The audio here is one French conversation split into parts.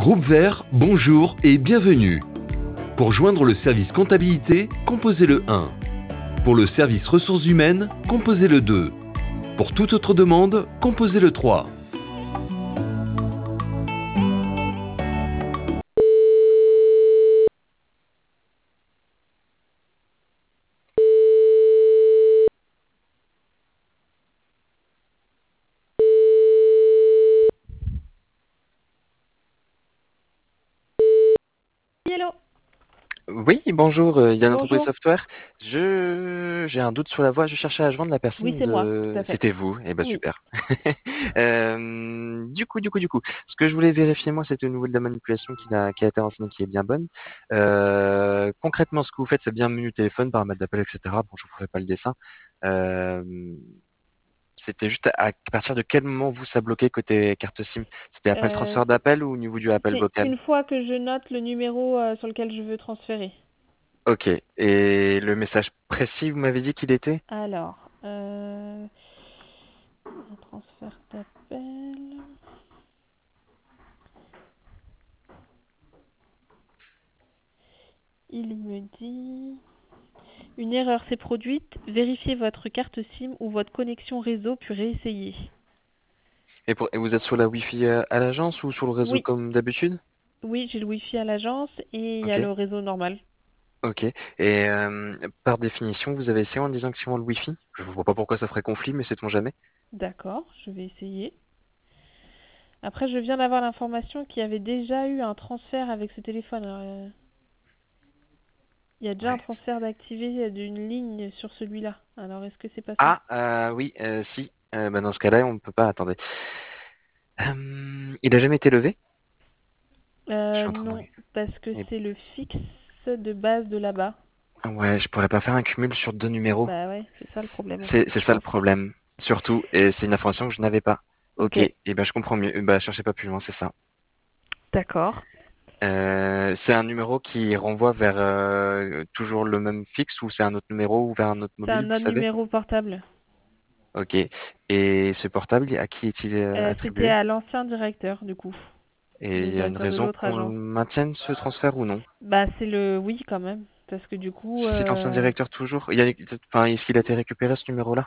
Groupe Vert, bonjour et bienvenue. Pour joindre le service comptabilité, composez le 1. Pour le service ressources humaines, composez le 2. Pour toute autre demande, composez le 3. Hello, Oui, bonjour, Yann Entreprise bonjour. Software. J'ai un doute sur la voix. Je cherchais à joindre la Oui, personne c'est moi, tout de. à fait. C'était vous. Eh ben Oui. super. Du coup, ce que je voulais vérifier moi, c'était au niveau de la manipulation qui a été renseignée, qui est bien bonne. Concrètement, ce que vous faites, c'est bien menu téléphone, paramètres d'appel, etc. Bon, je vous ferai pas le dessin. Euh, C'était juste à partir de quel moment vous ça bloquait côté carte SIM? C'était après le Euh, transfert d'appel ou au niveau du appel c'est vocal? une fois que je note le numéro sur lequel je veux transférer. Ok. Et le message précis, vous m'avez dit qu'il était? Alors, un transfert d'appel. Il me dit une erreur s'est produite. Vérifiez votre carte SIM ou votre connexion réseau puis réessayez. Et vous êtes sur la Wi-Fi à l'agence ou sur le réseau Oui, comme d'habitude? oui, j'ai le Wi-Fi à l'agence et il y a Ok, le réseau normal. ok. Et par définition, vous avez essayé en désactivant le Wi-Fi? Je ne vois pas pourquoi ça ferait conflit, mais sait-on jamais? D'accord, je vais essayer. Après, je viens d'avoir l'information qu'il y avait déjà eu un transfert avec ce téléphone. Alors, il y a déjà un Ouais. transfert d'activer d'une ligne sur celui-là. Alors, est-ce que c'est pas ça? Ah, oui, si. Bah, dans ce cas-là, on ne peut pas. Attendez. Il a jamais été levé? Je suis en train de Non, regarder. parce que Eh- c'est le fixe de base de là-bas. Ouais, je pourrais pas faire un cumul sur deux numéros. Bah ouais, c'est ça le problème en fait, C'est je ça le pense. problème. Surtout, et c'est une information que je n'avais pas. Ok, Ok, et ben je comprends mieux. Bah, cherchez pas plus loin, c'est ça. d'accord. C'est un numéro qui renvoie vers toujours le même fixe ou c'est un autre numéro ou vers un autre C'est mobile, un vous autre savez? numéro portable. Ok. Et ce portable, à qui est-il C'était attribué? à l'ancien directeur du coup, Et le il y a une directeur de raison l'autre qu'on agence. maintienne ce transfert ou non? Bah c'est le oui quand même, parce que du coup, C'est l'ancien directeur toujours? Enfin, est-ce qu'il a été récupéré ce numéro-là?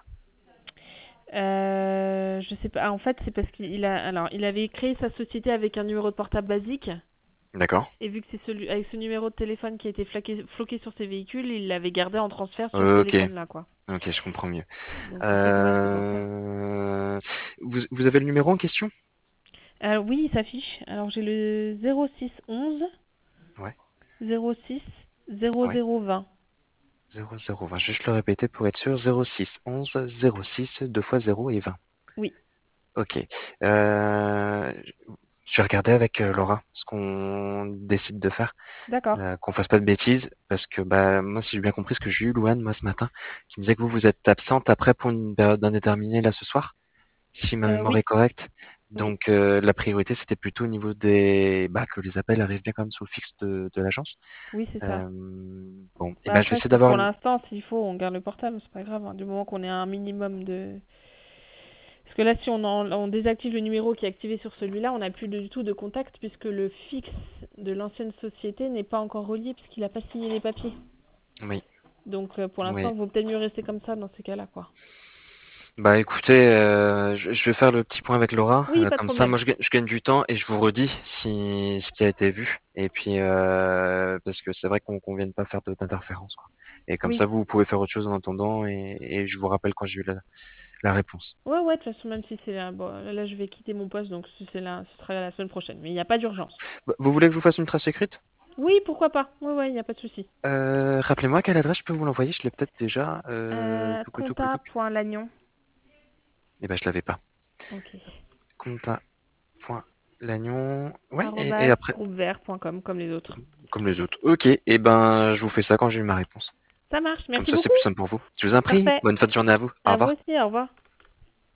je sais pas. Ah, en fait, c'est parce alors il avait créé sa société avec un numéro de portable basique. D'accord. Et vu que c'est celui avec ce numéro de téléphone qui a été floqué sur ses véhicules, il l'avait gardé en transfert sur ce Ok. téléphone-là, quoi. Ok, je comprends mieux. Donc en fait, ouais, c'est pour ça. Euh, vous avez le numéro en question? Oui, il s'affiche. Alors j'ai le 06 11 Ouais. 06 Ouais. 0020. 0020. Je vais juste le répéter pour être sûr. 06 11 06 2 fois 0 et 20. Oui, Ok. Euh, je vais regarder avec Laura ce qu'on décide de faire, d'accord. qu'on fasse pas de bêtises, parce que bah moi si j'ai bien compris ce que j'ai eu Louane moi ce matin, qui me disait que vous êtes absente après pour une période indéterminée là ce soir, si ma mémoire Oui, est correcte. oui, Donc la priorité c'était plutôt au niveau que les appels arrivent bien quand même sur le fixe de l'agence. oui, c'est ça. Euh, bon, et Bah ben je vais après, essayer si d'avoir pour une. l'instant, s'il faut, on garde le portable, c'est pas grave, hein, du moment qu'on ait un minimum de. Parce que là, si on désactive le numéro qui est activé sur celui-là, on n'a plus du tout de contact puisque le fixe de l'ancienne société n'est pas encore relié puisqu'il n'a pas signé les papiers. Oui, Donc pour l'instant, oui. il vaut peut-être mieux rester comme ça dans ces cas-là, quoi. Bah écoutez, je vais faire le petit point avec Laura. Oui, pas de Comme ça, moi problème. je gagne du temps et je vous redis si ce qui a été vu. Et puis parce que c'est vrai qu'on vienne pas faire d'interférence, quoi. Et comme Oui. ça, vous pouvez faire autre chose en attendant et je vous rappelle quand j'ai eu la réponse. Ouais, ouais, de toute façon, même si c'est là, bon, là, je vais quitter mon poste, donc si c'est là, ce sera la semaine prochaine. Mais il n'y a pas d'urgence. Bah, vous voulez que je vous fasse une trace écrite? Oui, pourquoi pas. Ouais, ouais, il n'y a pas de souci. Rappelez-moi quelle adresse je peux vous l'envoyer. Je l'ai peut-être déjà. Touc, touc. Compta.lagnon. Eh ben je l'avais pas. Ok. Compta.lagnon. Ouais. Et Arrobas après, groupevert.com, comme les autres. comme les autres. Ok. Et ben je vous fais ça quand j'ai eu ma réponse. Ça marche, Comme merci ça, c'est beaucoup. plus simple pour vous. Je vous en prie. Parfait. Bonne fin de journée à vous. Au À vous revoir. aussi, au revoir.